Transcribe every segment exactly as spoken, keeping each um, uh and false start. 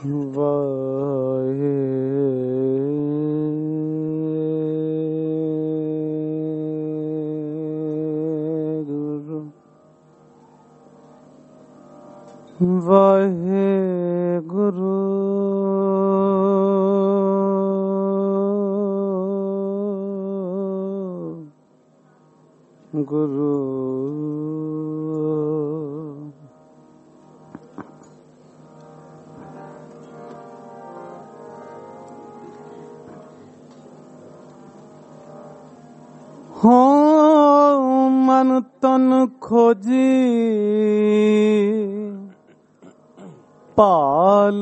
वाहे गुरु वाहे गुरु गुरु हो मन तन खोजी पाल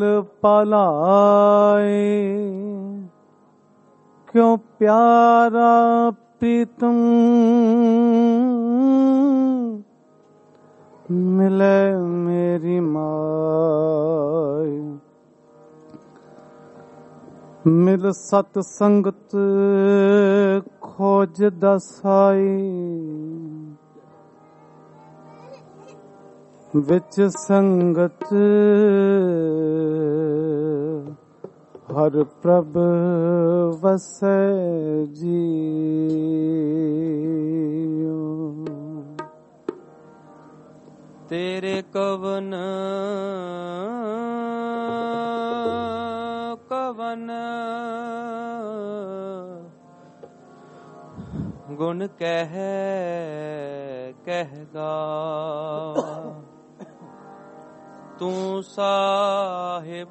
पलाए क्यों प्यारा प्रीतम मिले मेरी माय मिल सतसंगत खोज दसाई विच संगत हर प्रभ वसै जियो तेरे कवन कवन गुण कह कहगा तू साहिब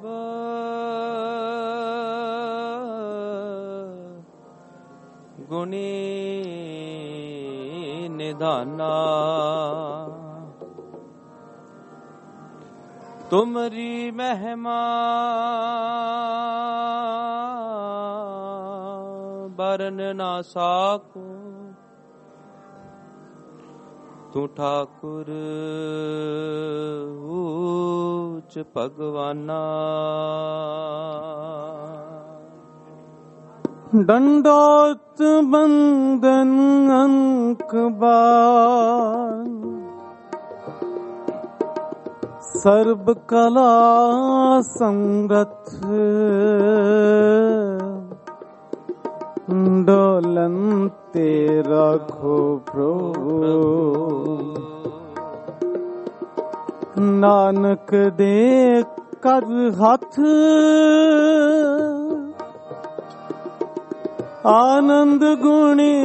गुणी निधाना तुमरी महिमा बरन ना साको तू ठाकुर ऊच भगवाना दंडोत बंदन अंक बान सर्व कला समरथ डोलन तेरा खो प्रभु नानक दे कर हाथ आनंद गुणी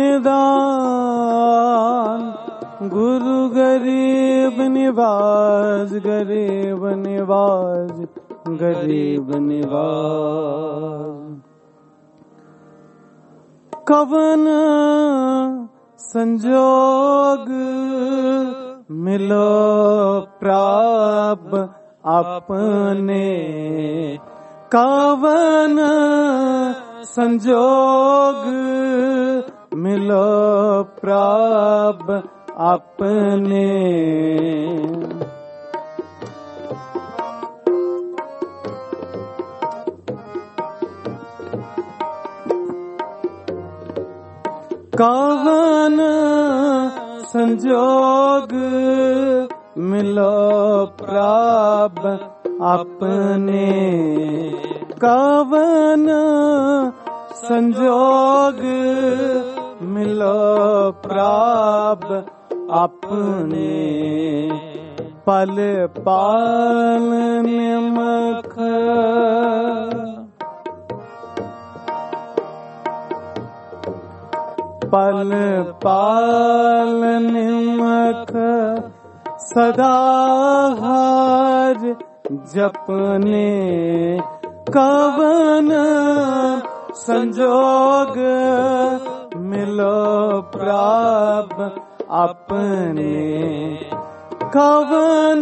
निदान गुरु गरीब निवाज गरीब निवाज गरीब निवाज कवन संजोग मिलो प्राप अपने कवन संजोग मिलो प्राप अपने कवन संजोग मिलो प्राप अपने कवन संजोग मिलो प्राप अपने पल पाल निमख पल पाल निमख सदा हार जपने कवन संजोग मिलो प्राप अपने कवन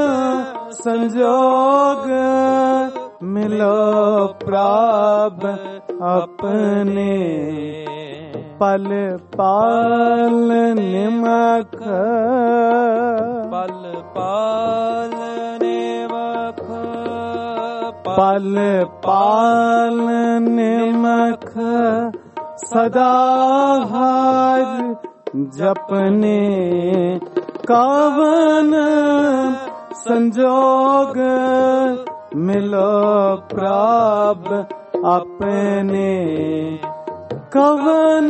संजोग मिलो प्राप अपने पल पाल निमख पल पाल निमख पल पाल निमख सदा हार जपने कवन संजोग मिलो प्रभ अपने कवन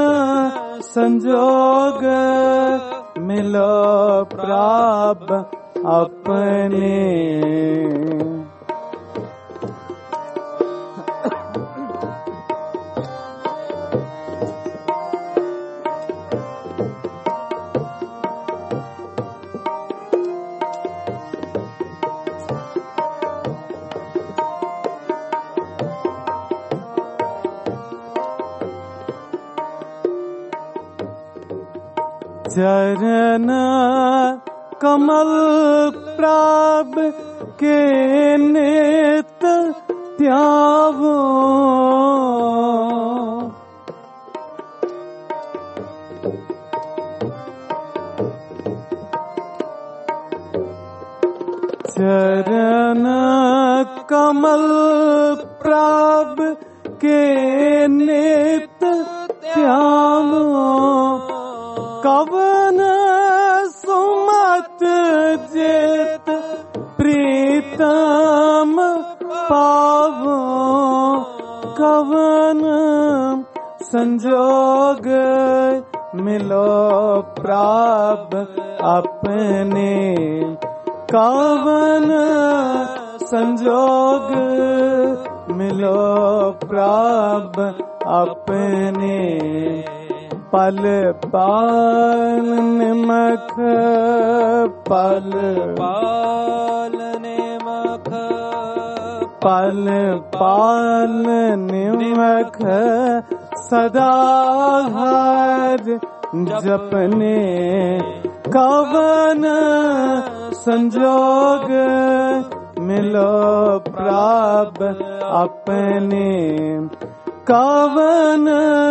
संजोग मिलो प्रभ अपने चरण कमल प्राप के नित त्यावो चरण कमल प्राप के नित त्यावो कवन सुमत जित प्रीतम पावो कवन संजोग मिलो प्राप अपने कवन संजोग मिलो प्राप अपने पल पाल निमख पल पाल निमख पल पाल निमख सदा हर जपने कवन संजोग मिलो प्राप अपने कवन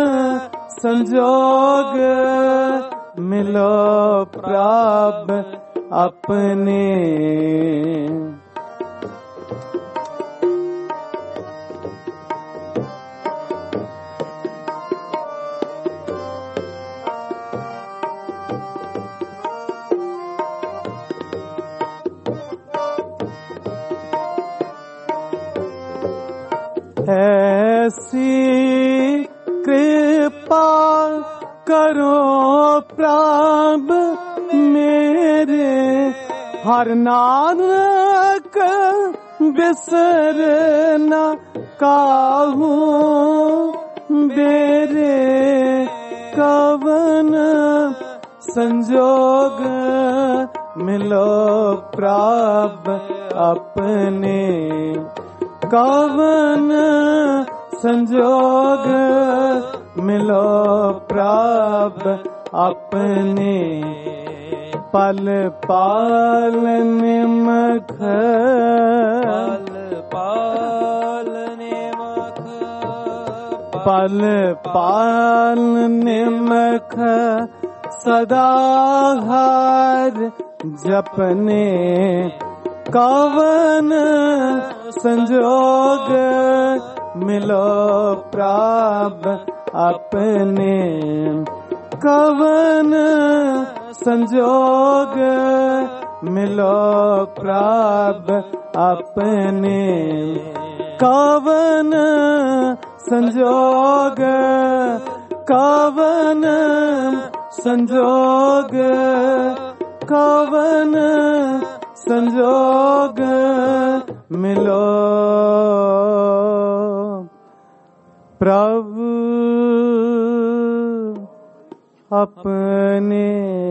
संजोग मिलो प्राप अपने ऐसी कृपा करो प्राप मेरे हर नानक बिसरना काहू बेरे कवन संजोग मिलो प्राप अपने कवन संजोग मिलो प्राप अपने पल पाल निमख पल पाल निमख पल पाल निमख सदा हर जपने कवन संजोग मिलो प्राप अपने कवन संजोग मिलो प्राप अपने कवन संजोग कवन संजोग कवन संजोग मिलो प्रभु अपने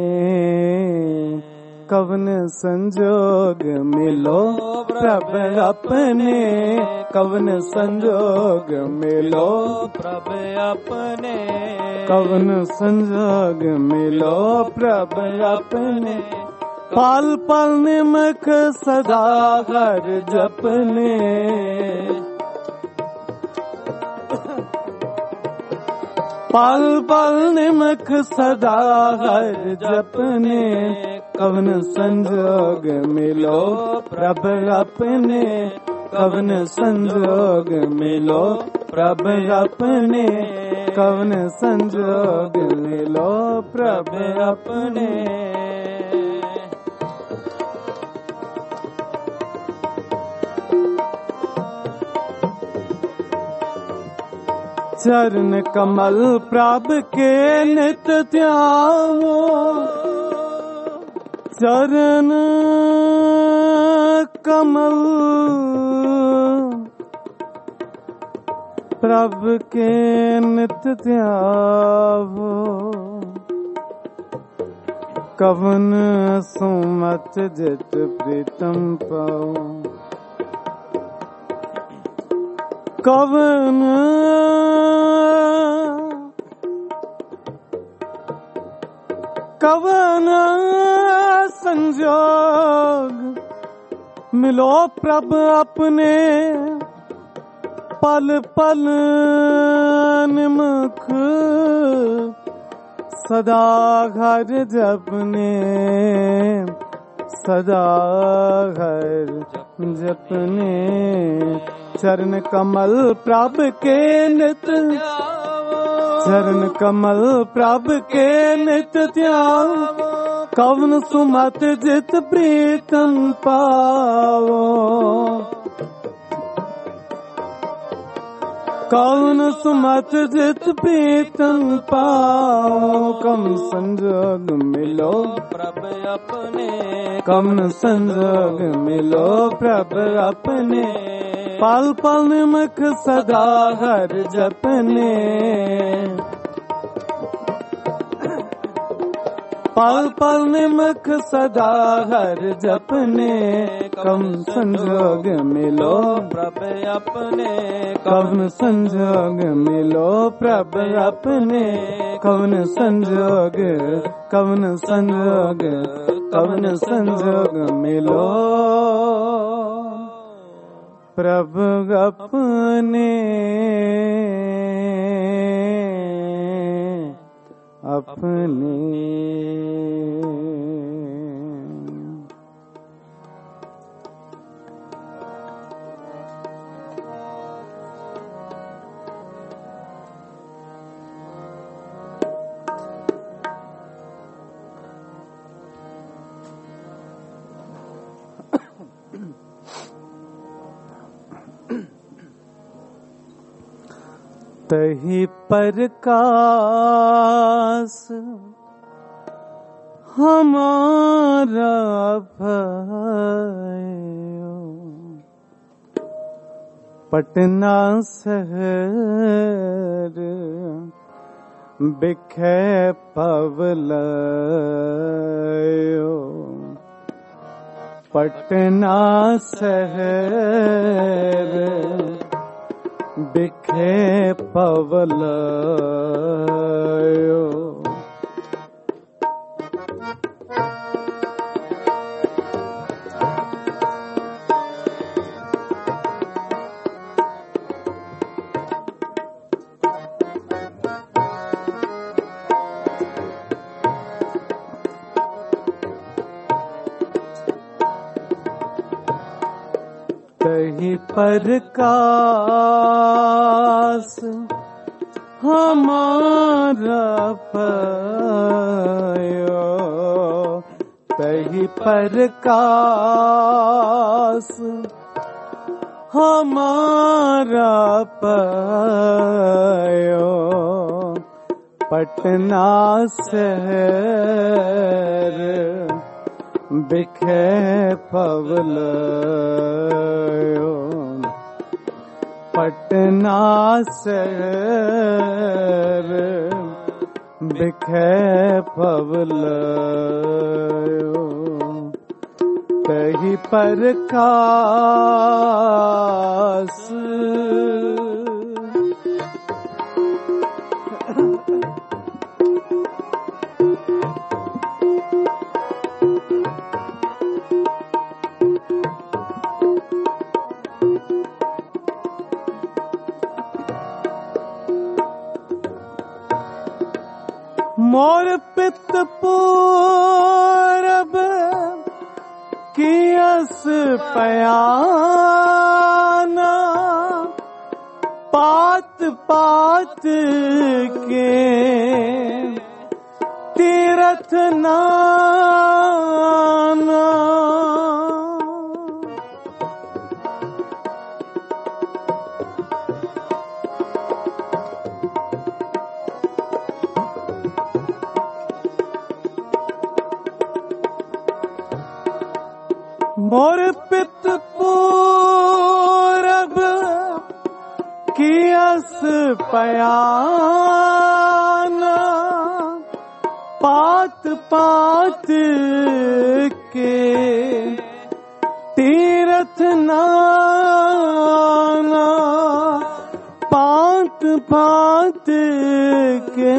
कवन संजोग मिलो प्रभु अपने कवन संजोग मिलो प्रभु अपने कवन संजोग मिलो प्रभु अपने पाल पाल निमख सदा हर जपने पाल पाल निमख सदा हर जपने कवन संजोग मिलो प्रभ अपने कवन संजोग मिलो प्रभ अपने कवन संजोग मिलो प्रभ अपने चरण कमल प्रभ के नित ध्यावो, चरण कमल प्रभ के नित ध्यावो, कवन सुमत जित प्रीतम पाओ, कवन कवन संजोग मिलो प्रभ अपने, पल पल निमुख सदा घर जपने, सदा घर जपने। चरण कमल प्रभ के नित, चरण कमल प्रभ के नित ध्यान, कवन सुमत जित प्रीतम पावो, कवन सुमत जित प्रीतम पाओ, कम संजोग मिलो प्रभ अपने, कवन संजोग मिलो प्रभ अपने, पल पल निमुख सदा हर जपने, पल पल निमुख सदा हर जपने, कम संजोग मिलो प्रभ अपने, कवन संजोग मिलो प्रभ अपने, कवन संजोग कवन संजोग कवन संजोग मिलो प्रभ अपने, अपने। तहि प्रकाश हमारा भयो, पटना शहर बिखे पवलयो, पटना शहर बिखे पवलयो, तहि प्रकाश हमारा भयो, तहि प्रकाश हमारा भयो, पटना शहर बिखे पवलयो, पटना शहर बिखे पवलयो, तहि प्रकाश मोर पित पूरब कियस पयाना, पात पात के तीरथ नाना, मोर पित पूरब कियस पयाना पात पात के तीरथ नाना पात पात के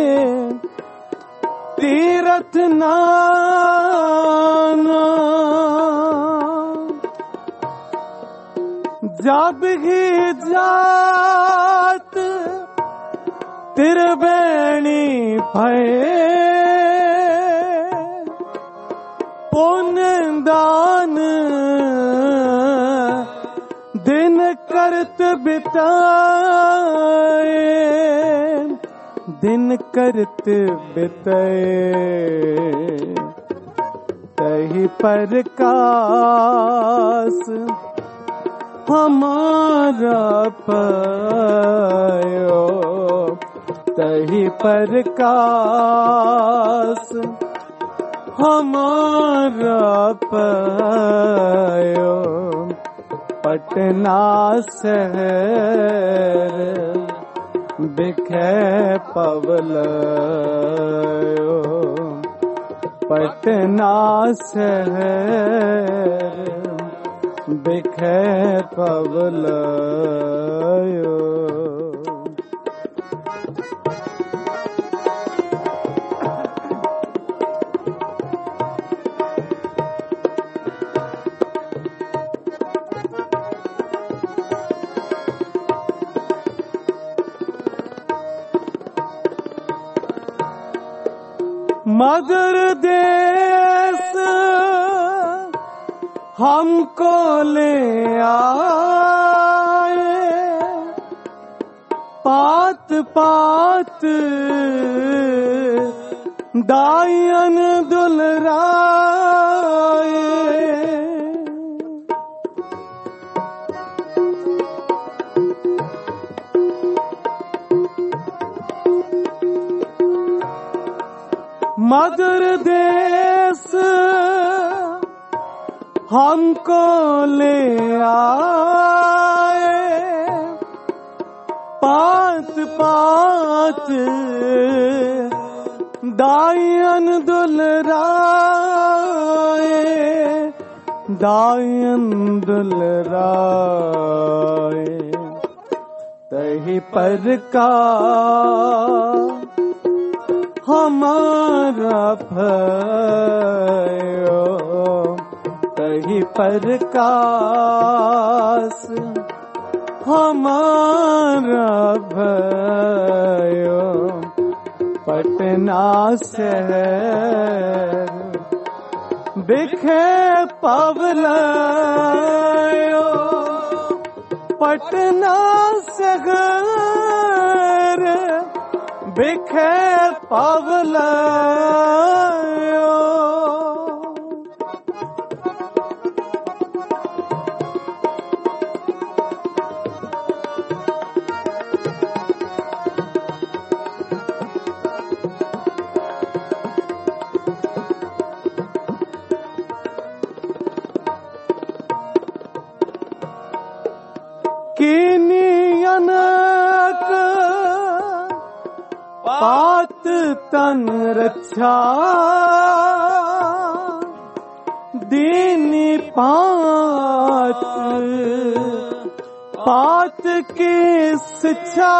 तीरथ नाना जब ही जात त्रिवेणी भये पुण्य दान दिन करत बिताए दिन करत बिताए तही प्रकाश हमारा पायो तही प्रकाश हमारा पायो पटना शहर बिखे पवलयो पटना शहर बिखे पवलयो मदर देश हमको ले आए पात पात दायन दुलराए मदर देश हमको ले आए पात पात दायन दुलराए दायन दुलराए तही पर का हमारा भयो तही प्रकाश हमारा भयो पटना शहर बिखे पवलयो पटना शहर बिखे पवलयो पात तन रक्षा दीनी पात पात की शिक्षा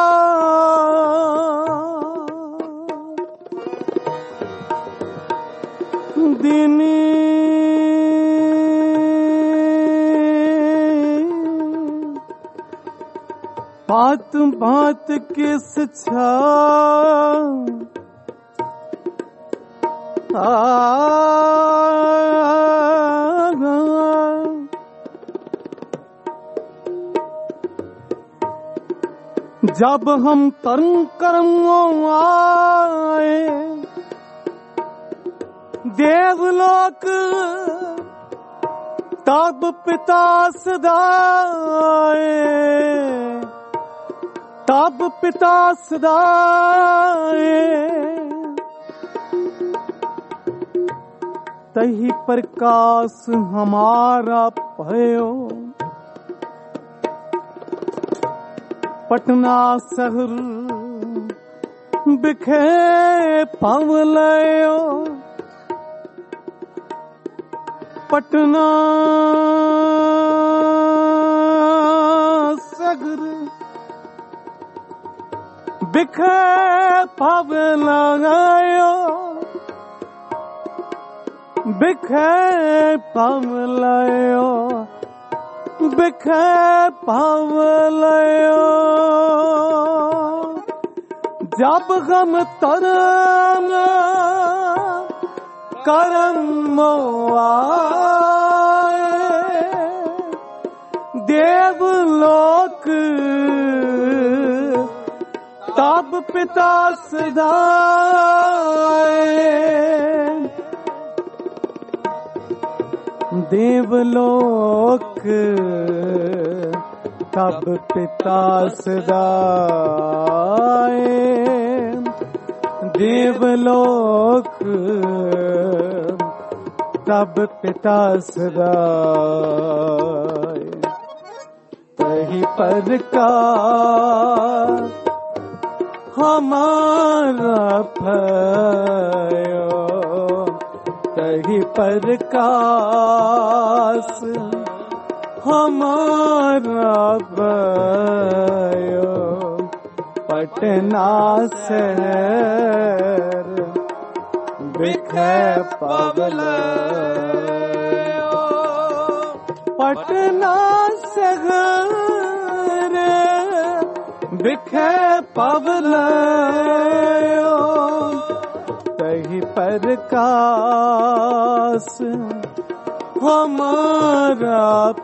दीनी पात पात की शिक्षा जब हम तरुण कर्मों आए देवलोक तब पिता सदाए तब पिता सदाए तही प्रकाश हमारा भयो। पटना शहर बिखे पवलयो, पटना शहर बिखे पवलयो, बिखे पवलयो, बिखे पवलयो। जब हम तरंग करम आए, देवलोक तब पिता सदाए। देवलोक तब पिता सदाए, देवलोक तब पिता सदाए। तही पर का हमारा भयो, तही प्रकाश हमारा भयो। पटना शहर बिखे पवलयो, पटना शहर बिखे पवलयो। तही प्रकाश हमारा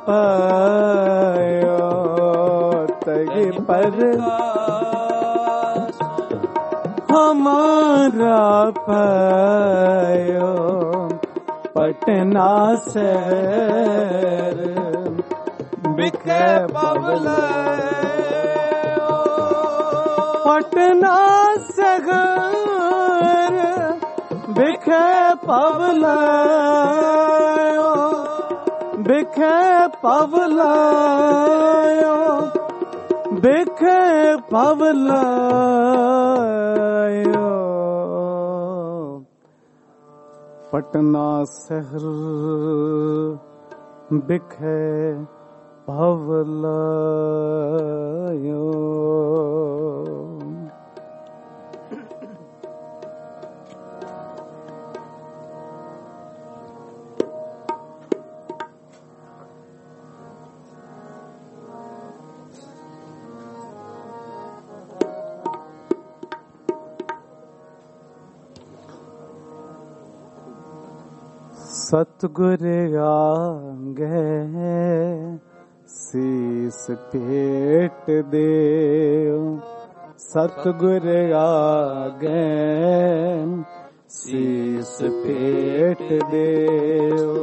भयो, तही प्रकाश हमारा भयो। पटना शहर बिखे पवलयो, पटना शहर बिखे पवलयो, बिखे पवलयो, बिखे पवलयो। पटना शहर बिखे पवलयो। सतगुर आगे शीस पेट देओ, सतगुर आगे शीस पेट देओ।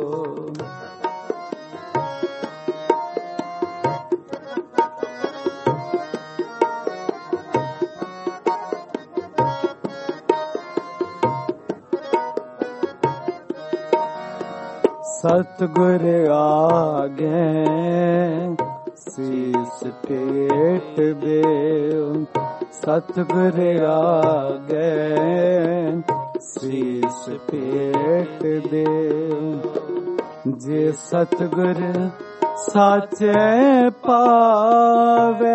सतगुर आगे शीस पेट देओ, सतगुर आगे शीस पेट देओ। जे सतगुर साचे पावे,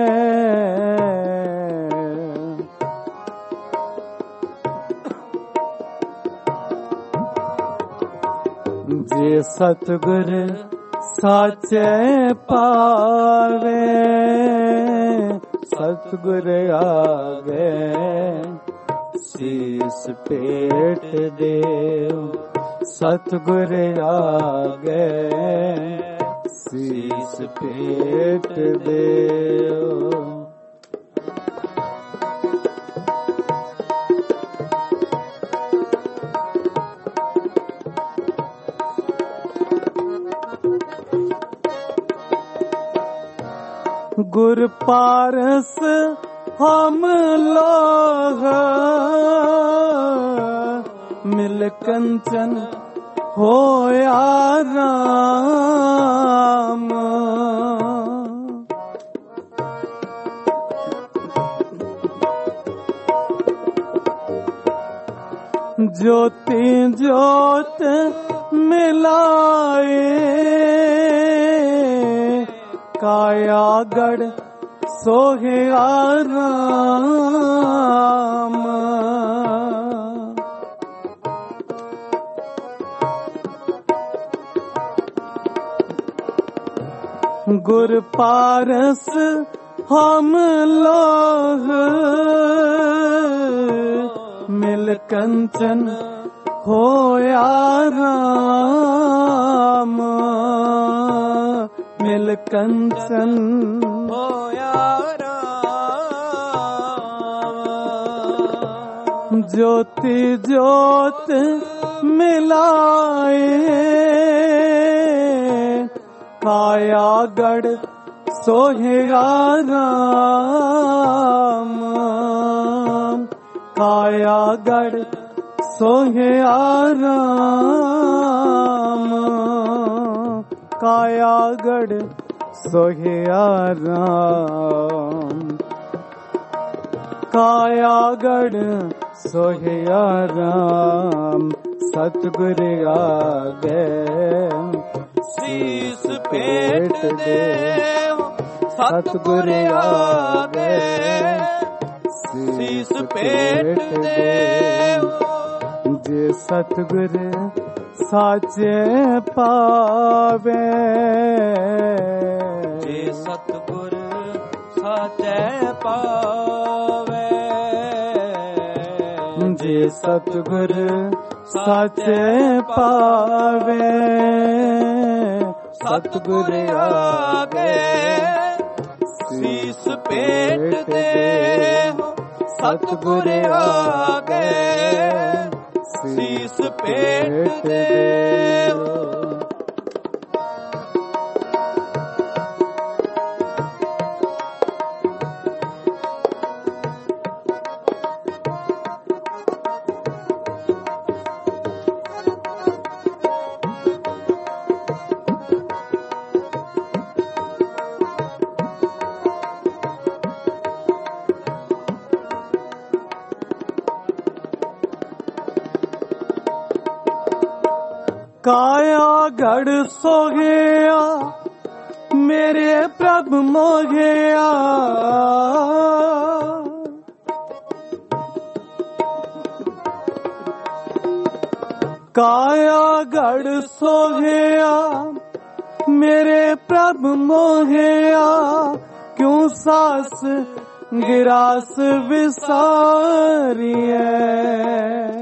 जे सतगुर साचे पावे, सतगुर आगे शीस पेट देओ, सतगुर आगे शीस पेट देओ। गुर पारस हम लोग मिल कंचन ਹੋਇਆ ਰਾਮ। ज्योति ज्योत मिलाए काया गढ़ सोहे राम। गुर पारस हम लोग मिल कंचन होया राम। मिल कंचन होया राम। ज्योति ज्योत मिलाए काया गढ़ सोहेगा राम। काया गढ़ सोहेगा राम। काया गढ़ सोहेगा राम। काया गढ़ सोहेगा राम। सतगुर आगे शीस पेट दे सतगुर आगे शीस पेट दे। जे सतगुर साचे पावे जे सतगुर साचे पावे। जे सतगुर साचे पावे सतगुर आगे शीस पेट दे सतगुर आगे शीस पेट दे। काया गढ़ सो गया मेरे प्रभु मोहया। काया गढ़ सो गया मेरे प्रभु मोहया। क्यों सास गिरास विसारी है।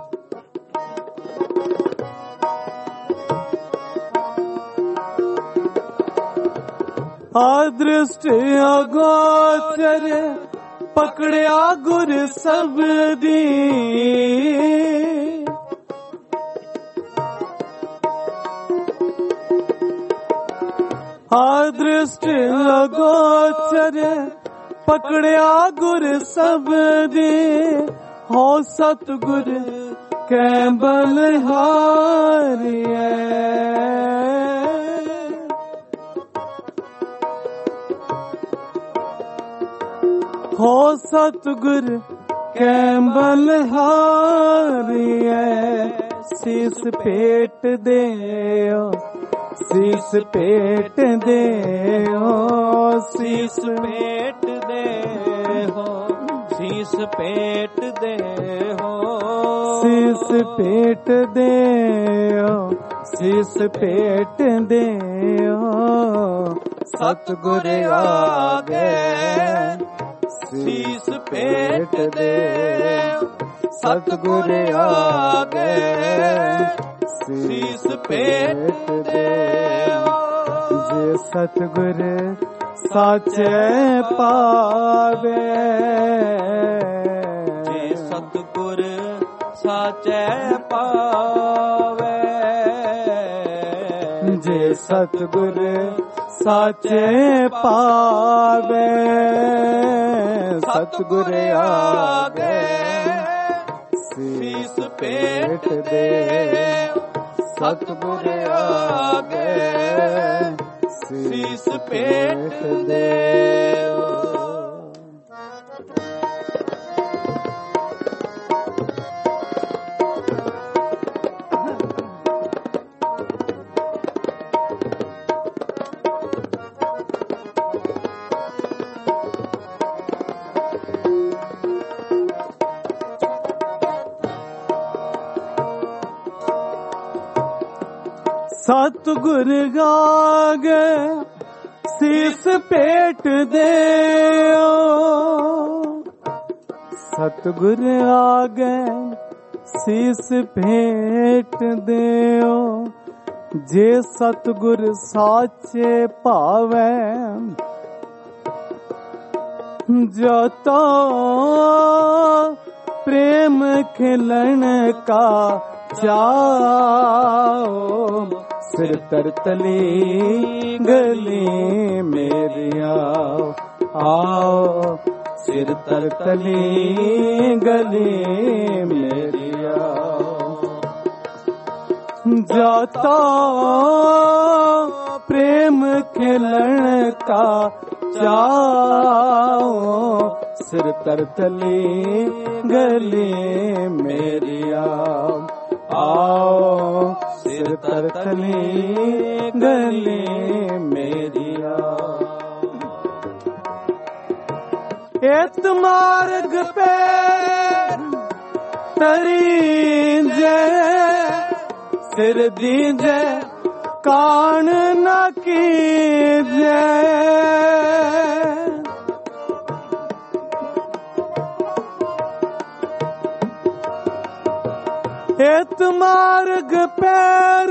अदृष्ट अगोचर पकड़िया गुर सबदी। अदृष्ट अगोचर पकड़िया गुर सबदी। हो सतगुर कै बलहारी हो सतगुर कै बलहारी शीस पेट दे शीस पेट दे शीस पेट दे हो शीस पेट दे हो शीस पेट दे शीस पेट दे सतगुर आगे शीस पेट दे सतगुर आगे शीस पेट दे। जे सतगुर साचे पावे जे सतगुर साचे पावे। जे सतगुर साचे पावे सतगुर आगे शीस पेट दे ਸਤਿਗੁਰ ਆਗੇ ਸੀਸ ਭੇਟ ਦੇਓ। ਸਤਿਗੁਰ ਆਗੇ ਸੀਸ ਭੇਟ ਦੇਓ। ਸਤਿਗੁਰ ਆਗੇ ਸੀਸ ਭੇਟ ਦਿਓ। ਜੇ ਸਤਿਗੁਰ ਸਾਚੇ ਭਾਵੈ ਜਤੋ ਪ੍ਰੇਮ ਖਿਲਣ ਕਾ ਚਾਓ। ਸਿਰ ਤਰਤਲੀ ਗਲੀ ਮੇਰੀਆ ਆਓ। ਸਿਰ ਤਰਤਲੀ ਗਲੀ ਮੇਰੀਆ ਜਾਤਾ ਪ੍ਰੇਮ ਖਿਲਣ ਕਾ ਚਾਓ। ਸਿਰ ਤਰਤਲੀ ਗਲੀ ਮੇਰੀਆ ਆਓ। ਸਿਰ ਤਰਤਲੀ ਗਲੀ ਮੇਰੀਆ ਏਤ ਮਾਰਗ ਪੇ ਤਰੀ ਜੇ ਸਿਰ ਦੀਜੇ ਕਾਣ ਨ ਕੀਜੇ। ਏਤ ਮਾਰਗ ਪੈਰ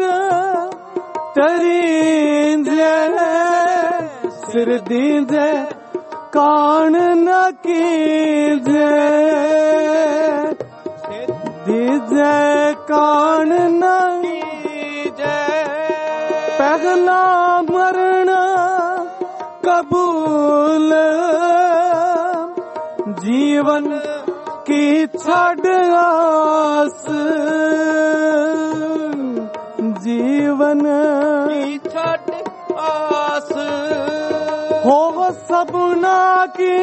ਤਰੀ ਜੇ ਸਿਰ ਦੀਜੇ ਕਾਣ ਨ ਕੀਜੇ। ਦੀਜੇ ਕਾਣ ਨ ਕੀਜੇ। ਪਹਿਲਾ ਮਰਨ ਕਬੂਲ ਜੀਵਨ ਕੀ ਛੱਡ ਆਸ। ਜੀਵਨ ਕੀ ਛੱਡ ਆਸ ਹੋ ਸਭਨਾ ਕੀ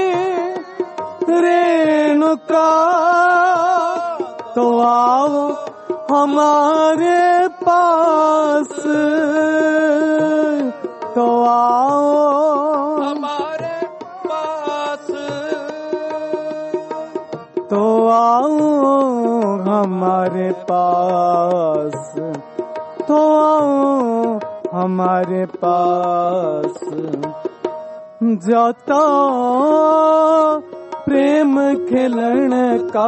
रेणुका तो आओ हमारे पास, तो आओ हमारे पास, तो आओ हमारे पास, तो आओ हमारे पास। जाता प्रेम खिलन का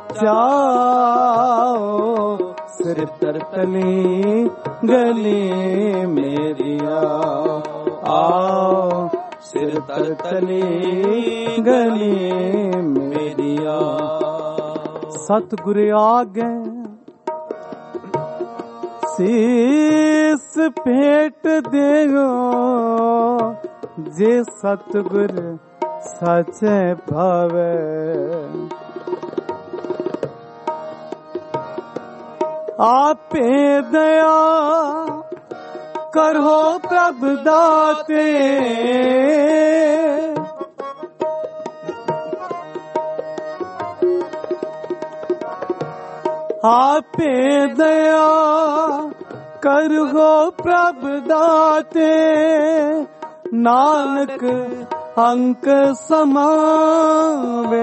चाओ, सिर तरतली गली मेरिया आओ, सिर तरतली गली मेरिया। सतगुरु आगे शीस भेंट देगो, जे सतगुर सचे भावे। आपे दया करो प्रभु दाते, आपे दया करो प्रभु दाते। नानक अंक समावे,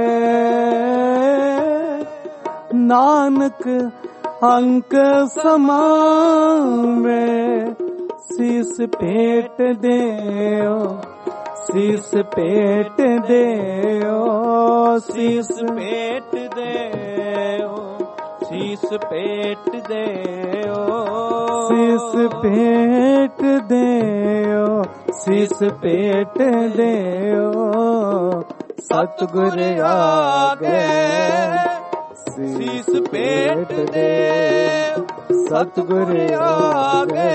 नानक अंक समावे। शीस भेंट देओ, शीस भेंट देओ, शीस भेंट देओ, शीस भेंट देओ, शीस भेंट देओ, शीस भेंट देओ। सतगुर आगे शीस भेंट देओ, सतगुर आगे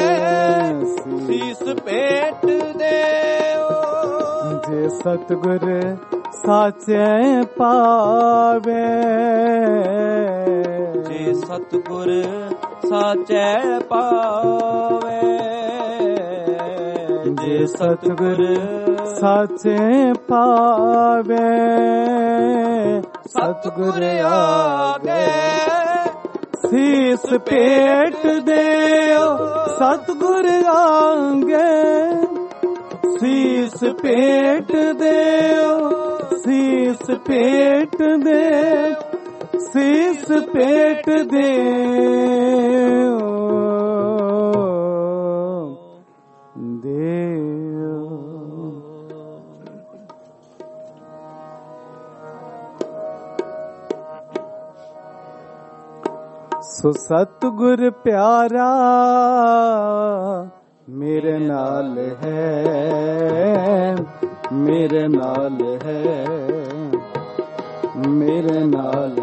शीस भेंट देओ। जे सतगुर साचे पावे, जे सतगुर ਸਾਚੈ ਪਾਵੇ ਜੇ ਸਤਿਗੁਰ ਸਾਚੇ ਪਾਵੇ ਸਤਿਗੁਰ ਆਗੇ ਸੀਸ ਭੇਟ ਦਿਓ ਸਤਿਗੁਰ ਆਗੇ ਸੀਸ ਭੇਟ ਦਿਓ ਸੀਸ ਭੇਟ ਦੇ ਸੀਸ ਭੇਟ ਦਿਓ ਦਿਓ ਸੋ ਸਤਿਗੁਰ ਪਿਆਰਾ ਮੇਰੇ ਨਾਲ ਹੈ ਮੇਰੇ ਨਾਲ ਹੈ ਮੇਰੇ ਨਾਲ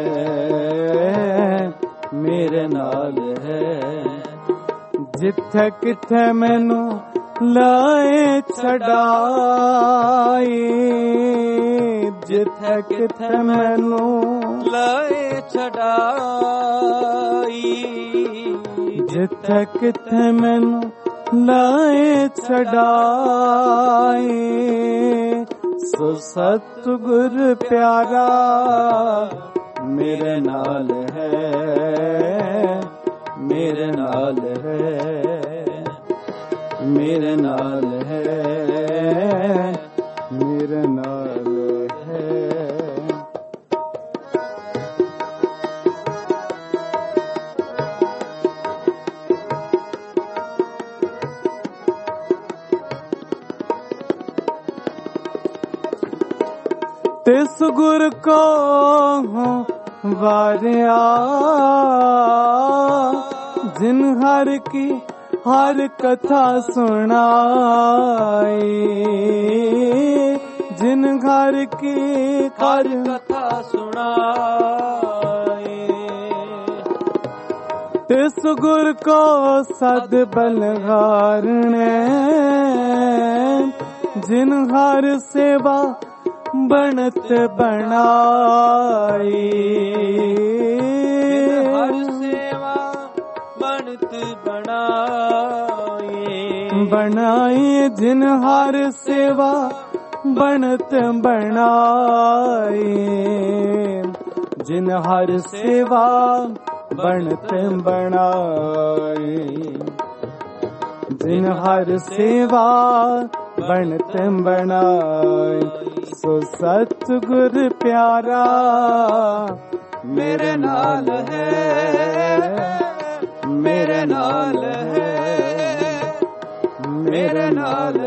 ਹੈ ਮੇਰੇ ਨਾਲ ਹੈ ਜਿੱਥੇ ਕਿਥੇ ਮੈਨੂੰ ਲਾਏ ਛਡਾਈ ਜਿੱਥੇ ਕਿਥੇ ਮੈਨੂੰ ਲਾਏ ਛਡਾਈ ਜਿੱਥੇ ਕਿਥੇ ਮੈਨੂੰ ਲਾਏ ਛਡਾਈ ਸੋ ਸਤਿਗੁਰ ਪਿਆਰਾ ਮੇਰੇ ਨਾਲ ਹੈ ਮੇਰੇ ਨਾਲ ਹੈ ਮੇਰੇ ਨਾਲ ਹੈ ਮੇਰੇ ਨਾਲ ਹੈ ਤਿਸ ਗੁਰ ਕੋ ਵਾਰਿਆ ਜਿਨ ਹਰ ਕੀ ਹਰ ਕਥਾ ਸੁਣਾਈ ਜਿਨ ਹਰ ਕੀ ਹਰ ਕਥਾ ਸੁਣਾਈ ਤਿਸ ਗੁਰ ਕੋ ਸਦ ਬਲਹਾਰਣੇ ਜਿਨ ਹਰ ਸੇਵਾ ਬਣਤ ਬਣਾਈ ਹਰ ਸੇਵਾ ਬਣਤ ਬਣਾਈ ਬਣਾਈ ਜਿਨ ਹਰ ਸੇਵਾ ਬਣਤ ਬਣਾਈ ਜਿਨ ਹਰ ਸੇਵਾ ਬਣਤ ਬਣਾਈ ਜਿਨ ਹਰ ਸੇਵਾ ਬਣਤ ਬਣਾਈ ਸੋ ਸਤਿਗੁਰ ਪਿਆਰਾ ਮੇਰੇ ਨਾਲ ਹੈ ਮੇਰੇ ਨਾਲ ਹੈ ਮੇਰੇ ਨਾਲ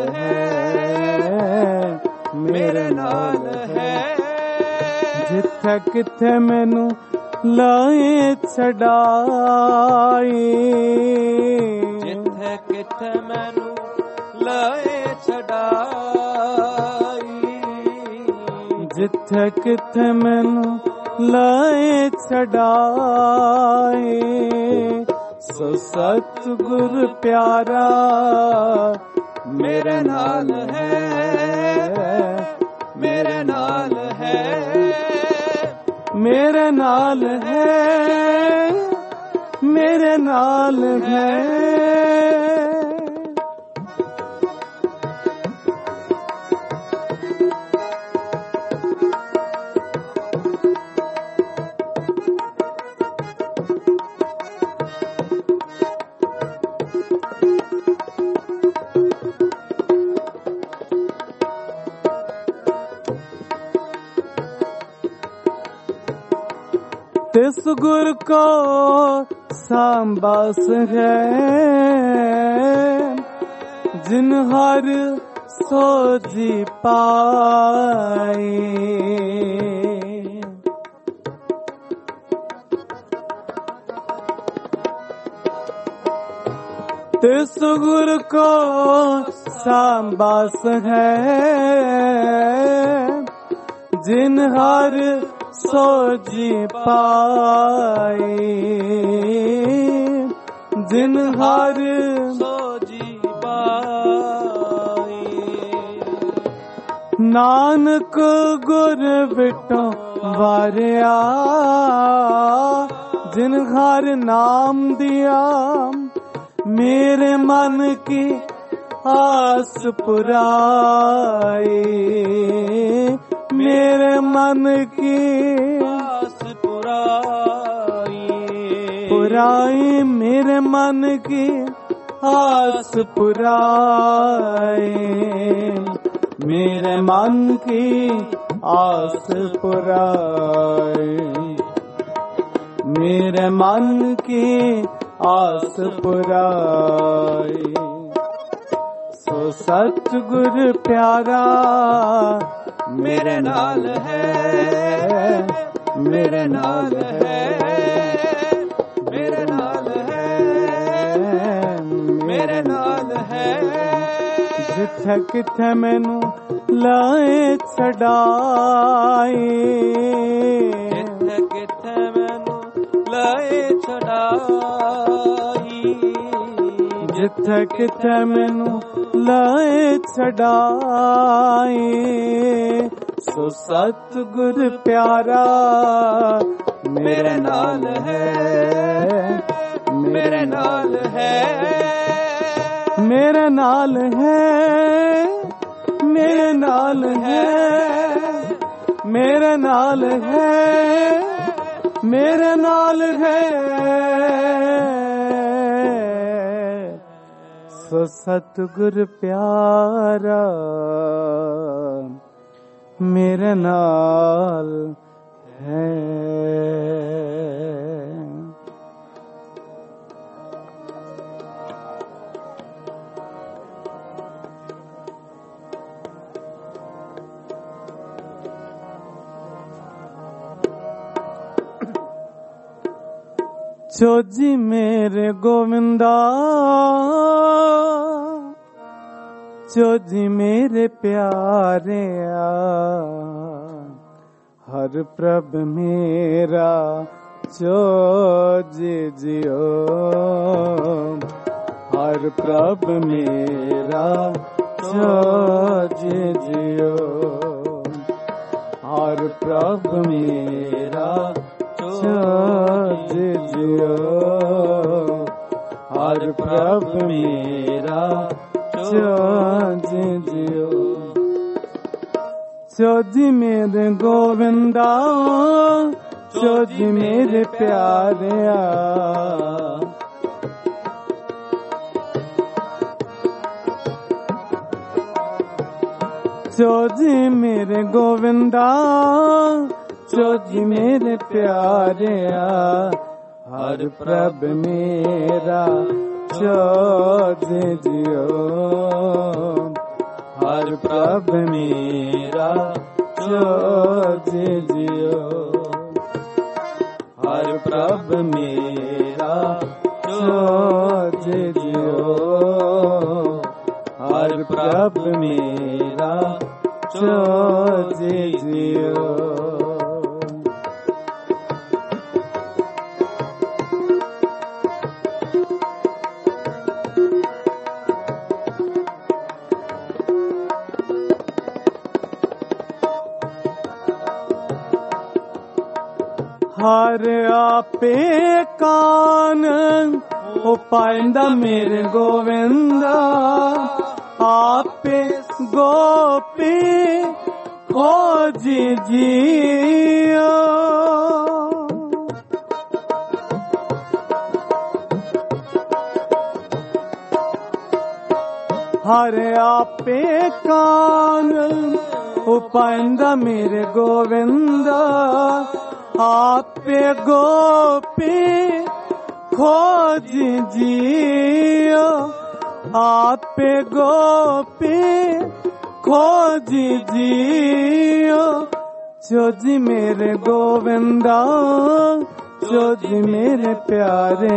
ਹੈ ਮੇਰੇ ਨਾਲ ਹੈ ਜਿੱਥੇ ਕਿਥੇ ਮੈਨੂੰ ਲਾਏ ਛਡਾਈ ਜਿੱਥੇ ਕਿਥੇ ਮੈਨੂੰ ਲਾਏ ਛਡਾਈ ਜਿੱਥੇ ਕਿਥੇ ਮੈਨੂੰ ਲਾਏ ਛਡਾਈ ਸੋ ਸਤਿਗੁਰ ਪਿਆਰਾ ਮੇਰੇ ਨਾਲ ਹੈ ਮੇਰੇ ਨਾਲ ਹੈ ਮੇਰੇ ਨਾਲ ਹੈ ਮੇਰੇ ਨਾਲ ਹੈ तिस गुर को सांबास है जिन हर सोजी पाई तिस गुर को सांबास है जिन हर सोजी पाई जिन हर सोजी पाई नानक गुर बिटो वारिया जिन हर नाम दिया मेरे मन की आस पुराई, मेरे मन की आस पुराई, पुराई मेरे मन की आस पुराई, मेरे मन की आस पुराई, मेरे मन की आस पुराई। सो सतगुर प्यारा मेरे नाल है, मेरे नाल है, मेरे नाल है, मेरे नाल है। जिथे किथे मैनू लाए छड़ाए, जिथे किथे मैनू लाए छड़ाई, जिथे किथे मैनू लाए छड़ाए। सो सतगुर प्यारा मेरे नाल है, मेरे नाल है, मेरे नाल है, मेरे नाल है, मेरे नाल है, मेरे नाल है। सो सतगुर प्यारा मेरे नाल है। जोजी मेरे गोविंदा, जोजी मेरे प्यारे हर प्रभ मेरा जोजी जियो, हर प्रभ मेरा जोजी जियो, हर प्रभ मेरा जोजी जियो, हर प्रभ मेरा जोजी जियो। जोजी मेरे गोविंदा, जोजी मेरे प्यारे जोजी मेरे गोविंदा, जोजी मेरे प्यारे हर प्रभ मेरा जोजी जियो, हर प्रभ मेरा जोजी जियो, हर प्रभ मेरा जोजी जियो, हर प्रभ मेरा जोजी जियो। हर आपे कान ओ पाइंदा मेरे गोविंदा, आपे गोपी खोजी जियो, हर आपे कान ओ पाइंदा मेरे गोविंदा, आपे गोपी खोज जियो, आपे गोपी खोज जियो। जोजी मेरे गोविंदा, जोजी मेरे प्यारे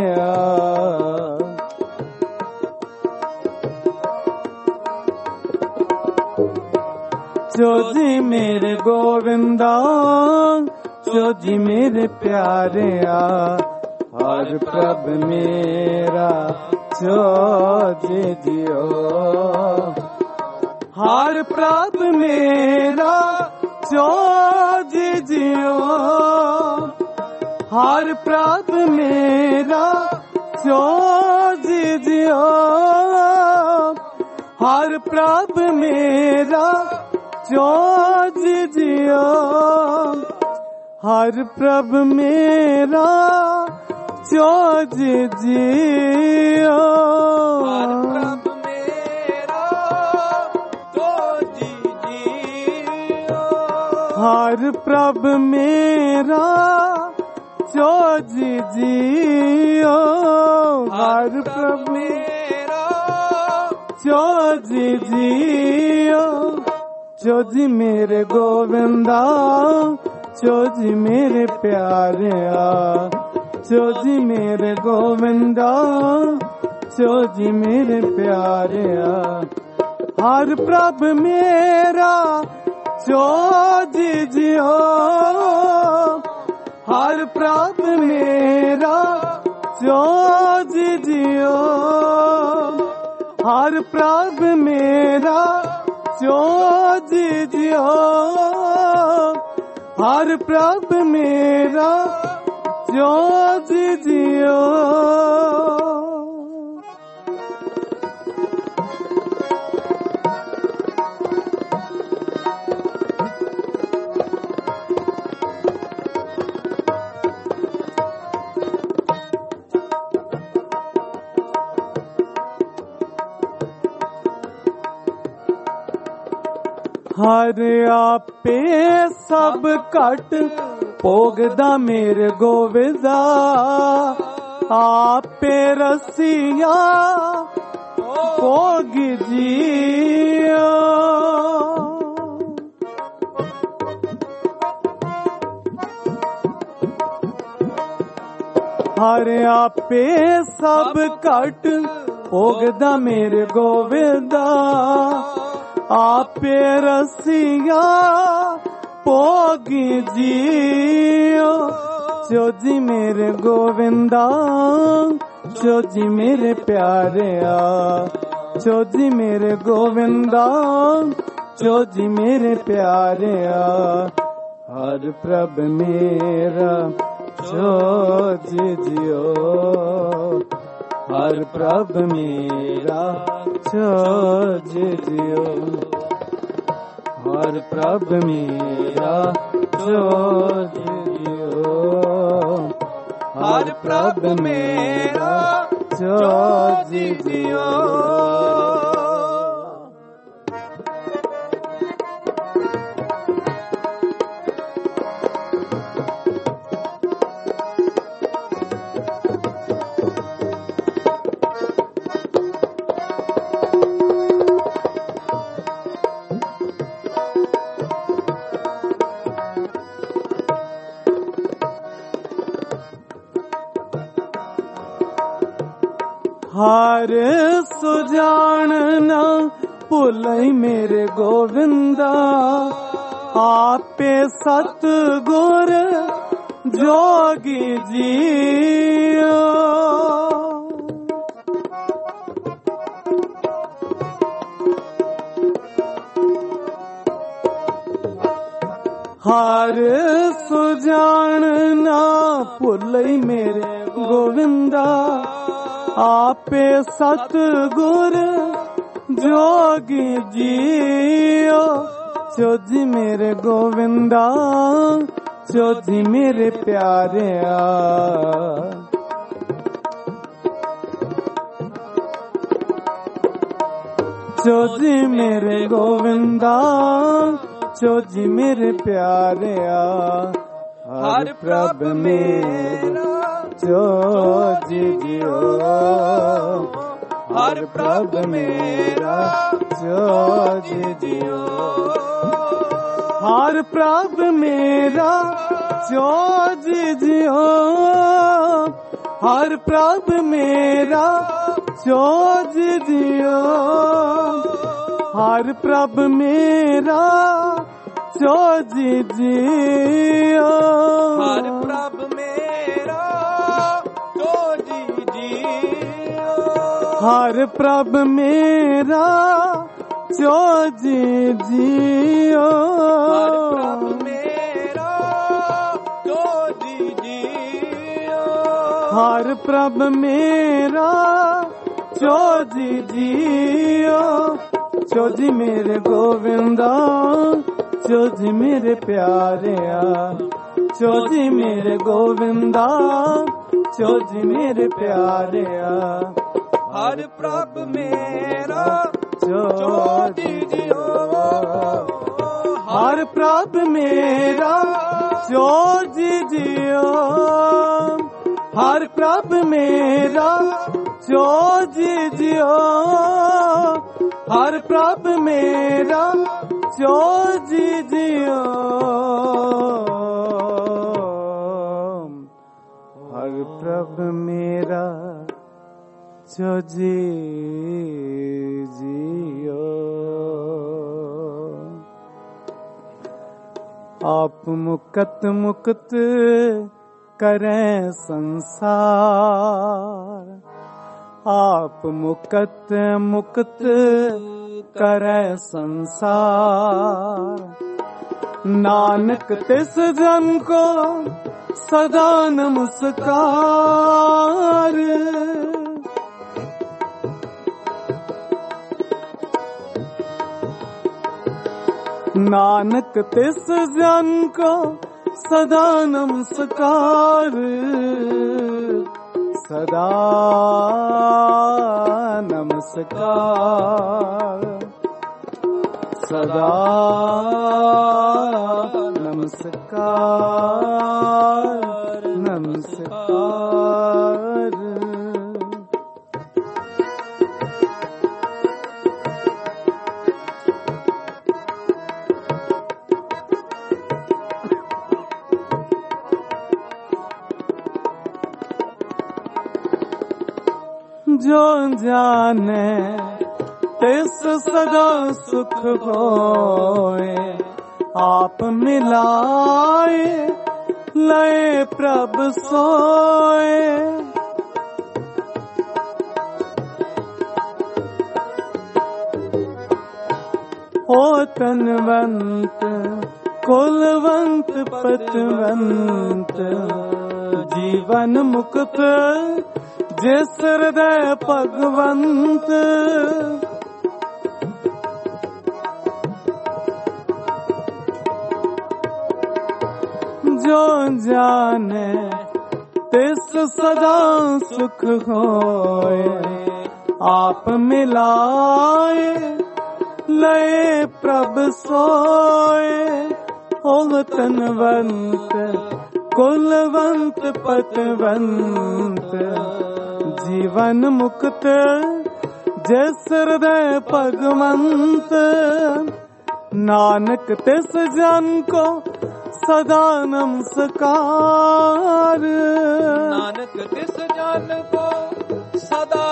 जोजी मेरे गोविंदा, जोजी मेरे प्यारे हर प्रभ मेरा जोजी जियो, हर प्रभ मेरा जोजी जियो, हर प्रभ मेरा जो जी जियो, हर प्रभ मेरा जो जी जियो, हर प्रभ मेरा जो जी जियो, हर प्रभ मेरा जो जी जियो, हर प्रभ मेरा जो जी जियो, हर प्रभ मेरा जो जी जियो, जो जी मेरे गोविंदा, जो जी मेरे प्यारे आ, जो जी मेरे गोविंदा, जो जी मेरे प्यारे आ, हर प्रभ मेरा जो जी जियो, हर प्रभ मेरा जो जी जियो, हर प्रभ मेरा जो जी जियो, हर प्रभ मेरा जो जी जियो। हर आपे सब घट भोगदा मेरे गोविंदा, आपे रसिया भोग जियो, हर आपे सब घट भोगदा मेरे गोविंदा, आपे रसिया भोगी जियो, जो जी मेरे गोविंदा, जो जी मेरे प्यारे आ, जो जी मेरे गोविंदा, जो जी मेरे प्यारे आ, हर प्रभ मेरा जो जी जियो, हर प्रभ मेरा जो जी जियो, हर प्रभ मेरा जो जी जियो, हर प्रभ मेरा जो जी जियो। हर सुजान न भुलई मेरे गोविंदा, आपे सतगुर जोगी जियो, हर सुजान न भुलई मेरे गोविंदा, आपे सतगुर जोगी जियो, जो जी मेरे गोविंदा, जो जी मेरे प्यारे आ, जो जी मेरे गोविंदा, जो जी मेरे प्यारे आ, हर प्रभ मेरा जो जी जियो, हर प्रभ मेरा जो जी जियो, हर प्रभ मेरा जो जी जियो, हर प्रभ मेरा जो जी जियो, हर प्रभ मेरा जो जी जियो, हर प्रभ मेरा जो जी जियो, हर प्रभ मेरा जो जी जियो, हर प्रभ मेरा जो जी जियो, ਹਰ ਪ੍ਰਭ ਮੇਰਾ ਚੋਜੀ ਜੀਓ, ਚੋਜੀ ਮੇਰੇ ਗੋਵਿੰਦਾ, ਚੋਜੀ ਮੇਰੇ ਪਿਆਰਿਆ, ਚੋਜੀ ਮੇਰੇ ਗੋਵਿੰਦਾ, ਚੋਜੀ ਮੇਰੇ ਪਿਆਰਿਆ। ਹਰ ਪ੍ਰਭ ਮੇਰਾ ਚੋਜੀ ਜੀਓ, ਹਰ ਪ੍ਰਭ ਮੇਰਾ ਚੋਜੀ ਜੀਓ, ਹਰ ਪ੍ਰਭ ਮੇਰਾ ਚੋਜੀ ਜੀਓ, ਹਰ ਪ੍ਰਭ ਮੇਰਾ ਚੋਜੀ ਜੀਓ, ਹਰ ਪ੍ਰਭ ਮੇਰਾ ਚੋਜੀ ਜੀਓ। ਆਪ ਮੁਕਤ ਮੁਕਤ ਕਰੈ ਸੰਸਾਰ, ਆਪ ਮੁਕਤ ਮੁਕਤ ਕਰੈ ਸੰਸਾਰ। ਨਾਨਕ ਤਿਸ ਜਨ ਕੋ ਸਦਾ ਨਮਸਕਾਰ, ਨਾਨਕ ਤਿਸ ਜਨ ਕੋ ਸਦਾ ਨਮਸਕਾਰ, ਸਦਾ ਨਮਸਕਾਰ, ਸਦਾ ਨਮਸਕਾਰ, ਨਮਸਕਾਰ। ਜੋ ਜਾਣੇ ਤਿਸ ਸਦਾ ਸੁਖ ਹੋਏ, ਆਪ ਮਿਲਾਏ ਲਏ ਪ੍ਰਭ ਸੋਏ। ਹੋ ਤਨਵੰਤ ਕੁਲਵੰਤ ਪਤਵੰਤ, ਜੀਵਨ ਮੁਕਤ ਜਿਸ ਹਿਰਦੈ ਭਗਵੰਤ। ਜੋ ਜਾਣੇ ਤਿਸ ਸਦਾ ਸੁਖ ਹੋਏ, ਆਪ ਮਿਲਾਏ ਲਏ ਪ੍ਰਭ ਸੋਏ। ਹੋ ਤਨਵੰਤ ਕੁਲਵੰਤ ਪਤਵੰਤ, ਜੀਵਨ ਮੁਕਤ ਜਿਸ ਹਿਰਦੈ ਭਗਵੰਤ। ਨਾਨਕ ਤਿਸ ਜਨ ਕੋ ਸਦਾ ਨਮਸਕਾਰ, ਨਾਨਕ ਤਿਸ ਜਨ ਕੋ ਸਦਾ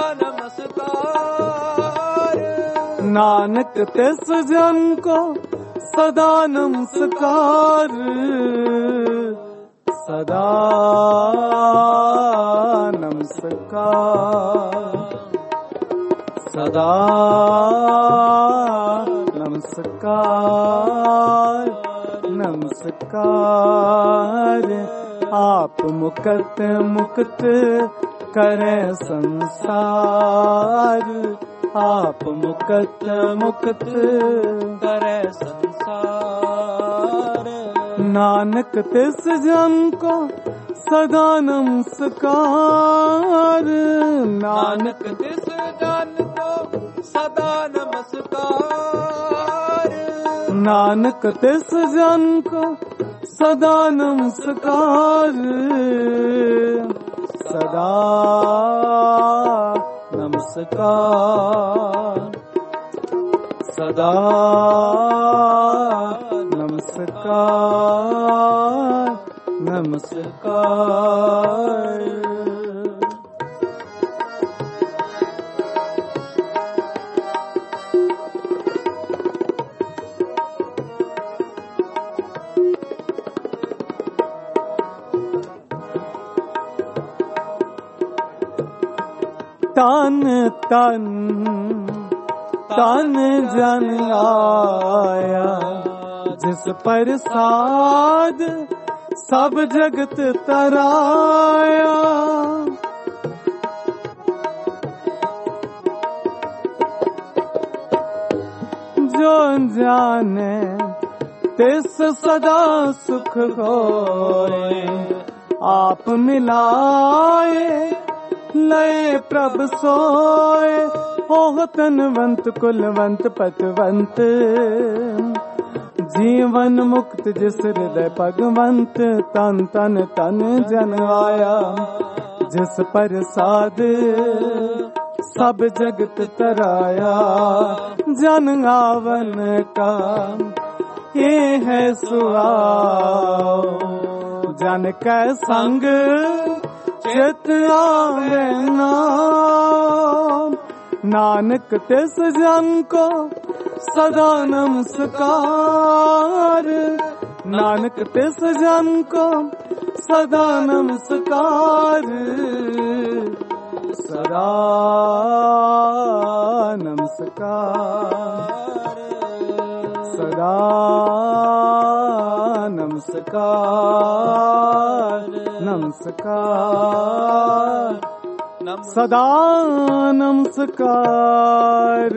ਨਮਸਕਾਰ। ਨਾਨਕ ਤਿਸ ਜਨ ਕੋ ਸਦਾ ਨਮਸਕਾਰ, ਸਦਾ ਨਮਸਕਾਰ, ਸਦਾ ਨਮਸਕਾਰ, ਨਮਸਕਾਰ। ਆਪ ਮੁਕਤ ਮੁਕਤ ਕਰੈ ਸੰਸਾਰ, ਆਪ ਮੁਕਤ ਮੁਕਤ ਕਰੈ ਸੰਸਾਰ। ਨਾਨਕ ਤਿਸ ਜਨ ਕੋ ਸਦਾ ਨਮਸਕਾਰ, ਨਾਨਕ ਤਿਸ ਜਨ ਕੋ ਸਦਾ ਨਮਸਕਾਰ। ਨਾਨਕ ਤਿਸ ਜਨ ਕੋ ਸਦਾ ਨਮਸਕਾਰ, ਸਦਾ ਨਮਸਕਾਰ, ਸਦਾ ਨਮਸਕਾਰ, ਨਮਸਕਾਰ। ਤਨ ਤਨ ਤਨ ਜਨ ਆਇਆ, ਜਿਸ ਪ੍ਰਸਾਦ ਸਭ ਜਗਤ ਤਰਾਇਆ। जो जाने तिस सदा सुख होए। आप मिलाए लय प्रभ सोए, ओह तनवंत कुलवंत पतवंत। जीवन मुक्त जिस हृदय भगवंत, तन तन तन जन आया जिस प्रसाद सब जगत तराया। जन आवन का ये है सुआव, जन कै संग चित आवे नाम। नानक तिस जन को सदा नमस्कार, नानक तिस जन को सदा नमस्कार। सदा नमस्कार, सदा नमस्कार, नमस्कार, सदा नमस्कार।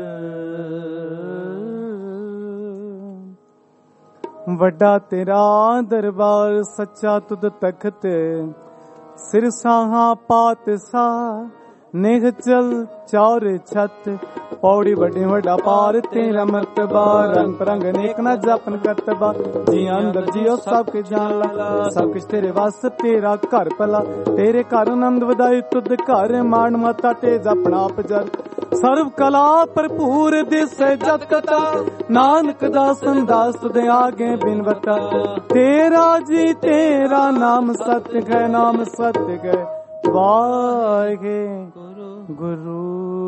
वड्डा तेरा दरबार सच्चा तुद तखत, सिर साहा पात सा नेह चल चार छत। पौड़ी बड़ी वड्डा पार तेरा मर्तबा, रंग परंग नेक न जपन करतबा। जी अंदर जियो सब के जान ला, सब कुछ तेरे वास तेरा घर भला। तेरे घर आनंद वधाई तुद घर, मान माता तेज अपना आप जर। सर्व कला भरपूर दिसे जत कथा, नानक दासन दास तुदे आगे बिनवता। तेरा जी तेरा नाम सत्य है, नाम सत्य है वाहे गुरु।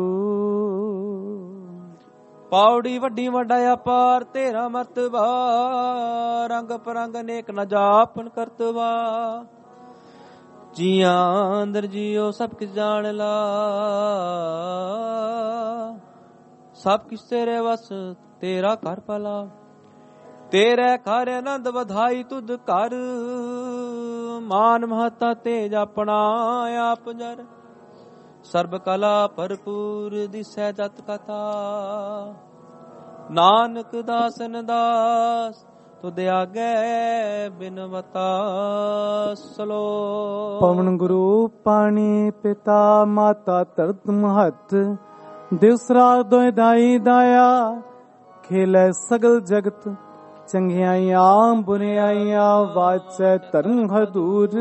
पौड़ी वड्डी वड्डा अपार तेरा मर्तबा, रंग परंग नेक न जापन करतबा। जिया अंदर जियो सब किस जान ला, सब किस तेरे वस तेरा कर भला। तेरे घर आनंद वधाई तुद कर, मान महता तेज अपना आप जर। सर्ब कला भरपूर दिसै जत कथा, नानक दासन दास तुद आगे बिनवता। सलो पवन गुरु पानी पिता माता तरत महत, दिवस रात दोए दाई दाया। खेलै सगल जगत चंगियाइयां बुरियाइयां, वाचै धर्म हदूर।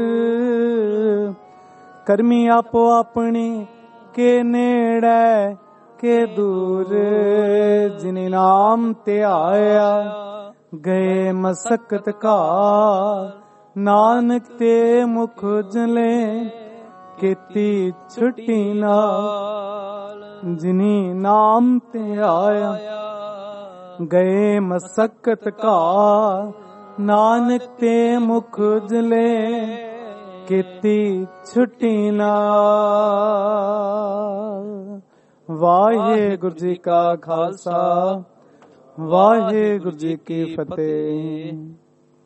करमी आपो अपनी के नेड़े के दूर। जिने नाम ते आया गए मसकत का, नानक ते मुख जले केती छुट्टी नाल। जिनी नाम ते आया गए मसकत का, नानक ते मुख जले केती छुट्टी नाल। वाहेगुरु जी का खालसा, वाहेगुरु जी की फतेह।